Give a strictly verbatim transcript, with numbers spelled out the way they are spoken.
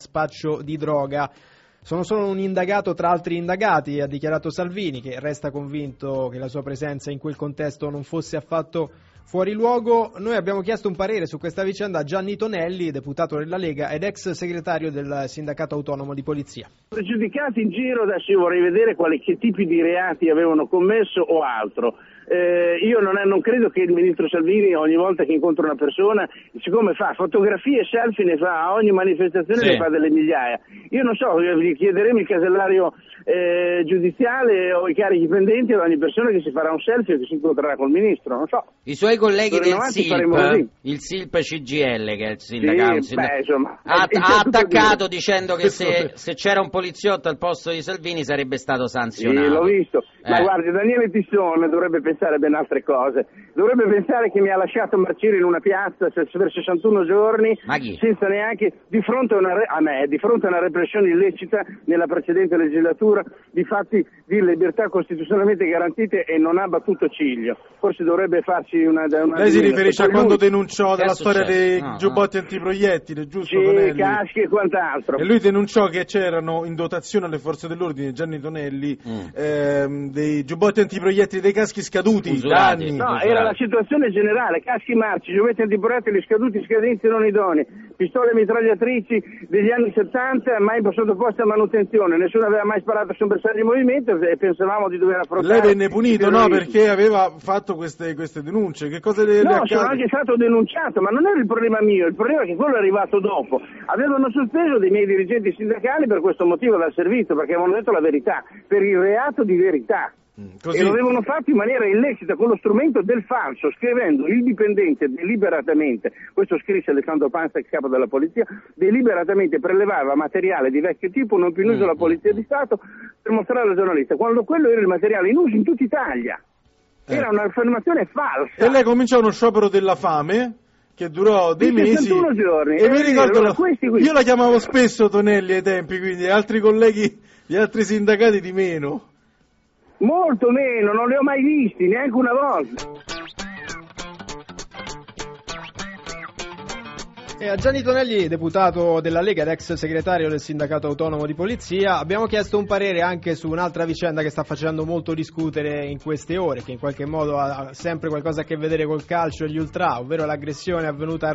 spaccio di droga. Sono solo un indagato tra altri indagati, ha dichiarato Salvini, che resta convinto che la sua presenza in quel contesto non fosse affatto fuori luogo. Noi abbiamo chiesto un parere su questa vicenda a Gianni Tonelli, deputato della Lega ed ex segretario del Sindacato Autonomo di Polizia. Pregiudicati in giro, adesso io vorrei vedere quali, che tipi di reati avevano commesso o altro. Eh, io non, è, non credo che il ministro Salvini ogni volta che incontra una persona, siccome fa fotografie e selfie, ne fa a ogni manifestazione, sì. Ne fa delle migliaia. Io non so, gli chiederemo il casellario eh, giudiziale o i carichi pendenti ad ogni persona che si farà un selfie o che si incontrerà col ministro, non so. I suoi colleghi del S I L P, il S I L P C G I L, che è il sindacato, sì, beh, insomma, ha, ha attaccato dicendo che se, se c'era un poliziotto al posto di Salvini sarebbe stato sanzionato. Sì, l'ho visto, eh. ma guardi, Daniele Tissone dovrebbe pensare ben altre cose, dovrebbe pensare che mi ha lasciato marcire in una piazza per sessantuno giorni senza neanche, di fronte a, una, a me, di fronte a una repressione illecita nella precedente legislatura, di fatti di libertà costituzionalmente garantite, e non ha battuto ciglio. Forse dovrebbe farsi una... una Lei si riferisce a quando denunciò della storia dei no, giubbotti no. antiproiettili, giusto? Sì, Tonelli? caschi e quant'altro. E lui denunciò che c'erano in dotazione alle forze dell'ordine, Gianni Tonelli, mm. ehm, dei giubbotti antiproiettili, dei caschi scaduti da anni. No, era la situazione generale: caschi marci, giubbotti antiproiettili scaduti, scadenti non idonei, pistole mitragliatrici degli anni settanta mai sottoposte a manutenzione, nessuno aveva mai sparato su un bersaglio in movimento e pensavamo di dover affrontare. Lei venne punito, no? Perché aveva fatto queste, queste denunce. Che cosa le, no, le accade? sono anche stato denunciato, ma non era il problema mio, il problema è che quello è arrivato dopo. Avevano sospeso dei miei dirigenti sindacali per questo motivo dal servizio, perché avevano detto la verità, per il reato di verità. Così. E lo avevano fatto in maniera illecita con lo strumento del falso, scrivendo il dipendente deliberatamente, questo scrisse Alessandro Panza, ex capo della polizia, deliberatamente prelevava materiale di vecchio tipo non più in uso alla Polizia di Stato per mostrare al giornalista, quando quello era il materiale in uso in tutta Italia. Era eh. un'affermazione falsa. E lei cominciò uno sciopero della fame che durò dei mesi giorni. E, e mi ricordo allora, la... questi, questi. Io la chiamavo spesso Tonelli ai tempi, quindi altri colleghi, gli altri sindacati di meno. Molto meno, non li ho mai visti, neanche una volta. E a Gianni Tonelli, deputato della Lega ed ex segretario del Sindacato Autonomo di Polizia, abbiamo chiesto un parere anche su un'altra vicenda che sta facendo molto discutere in queste ore, che in qualche modo ha sempre qualcosa a che vedere col calcio e gli ultra, ovvero l'aggressione avvenuta a